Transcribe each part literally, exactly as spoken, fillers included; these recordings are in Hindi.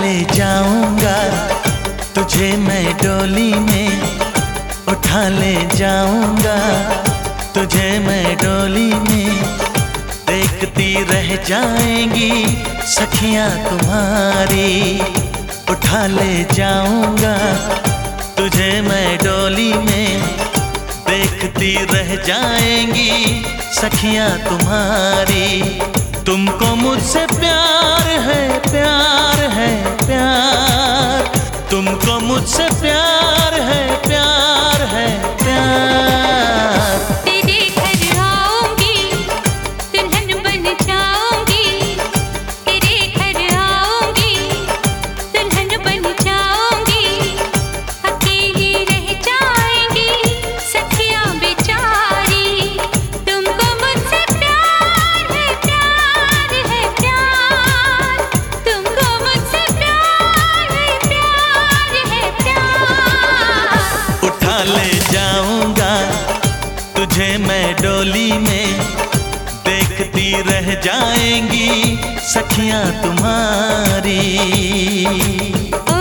ले जाऊंगा तुझे मैं डोली में, उठा ले जाऊंगा तुझे मैं डोली में। देखती रह जाएंगी सखियां तुम्हारी, उठा ले जाऊंगा तुझे मैं डोली में। देखती रह जाएंगी सखियां तुम्हारी। तुमको मुझसे प्यार है, प्यार है, प्यार। तुमको मुझसे प्यार है, प्यार है, प्यार। तेरे घर आऊंगी, दुल्हन बन जाऊंगी। तेरे घर आऊंगी, दुल्हन बन जाऊंगी। अकेली रह जाएंगी सखियां बेचारी। तुमको मुझसे प्यार है, प्यार है, प्यार। तुमको मुझसे प्यार है, प्यार है, प्यार। उठा ले जाऊंगा तुझे मैं डोली में। देखती रह जाएंगी सखियां तुम्हारी। ओ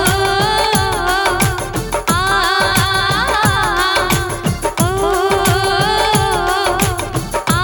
आ ओ आ।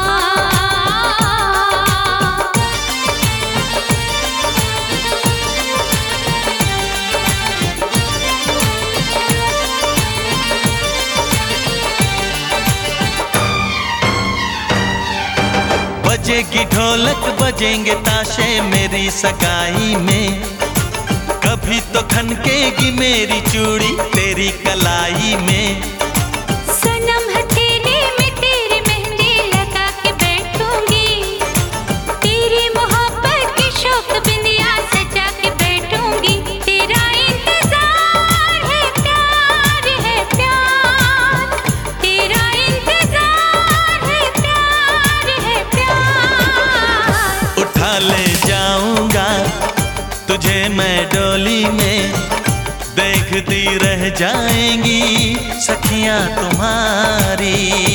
बजेगी ढोलक बजेंगे ताशे मेरी सगाई में। कभी तो खनकेगी मेरी चूड़ी तेरी कलाई में। सनम हथेली में तेरी मेहंदी लगा के बैठूंगी। तेरी मोहब्बत की शौक बिंदिया सजा के बैठूंगी। तेरा इंतजार है, प्यार है, प्यार। तेरा इंतजार है, प्यार है, प्यार। उठा ले जाऊंगा तुझे मैं डोली में। देखती रह जाएंगी सखियां तुम्हारी।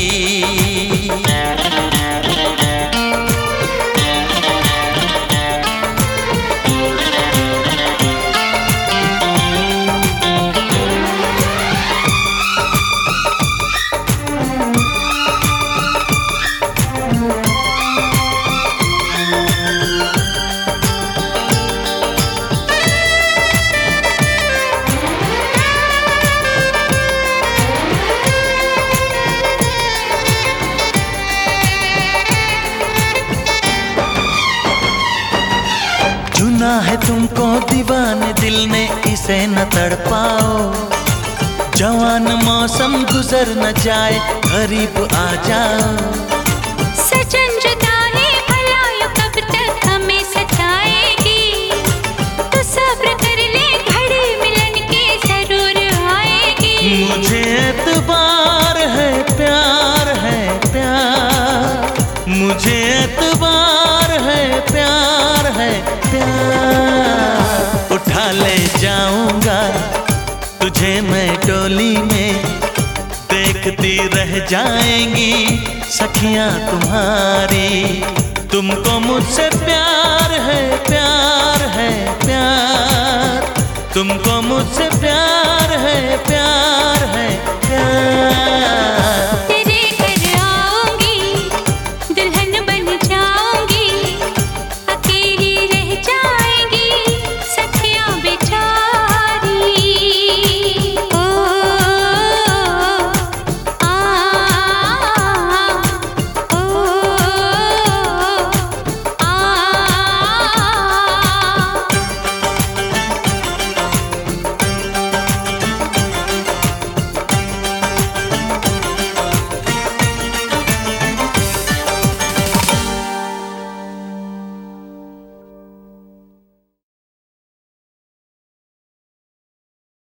चुना है तुमको दीवाने दिल ने, इसे न तड़पाओ। जवान मौसम गुजर न जाए, करीब आ जाओ। सजन जुदाई भला यो कब तक हमें सताएगी। तो सब्र कर ले, घड़ी मिलन के जरूर आएगी। मुझे एतबार है, प्यार है, प्यार। मुझे एतबार है, प्यार है, प्यार। उठा ले जाऊंगा तुझे मैं डोली में। देखती रह जाएंगी सखियां तुम्हारी। तुमको मुझसे प्यार है, प्यार है, प्यार। तुमको मुझसे प्यार है, प्यार है, प्यार।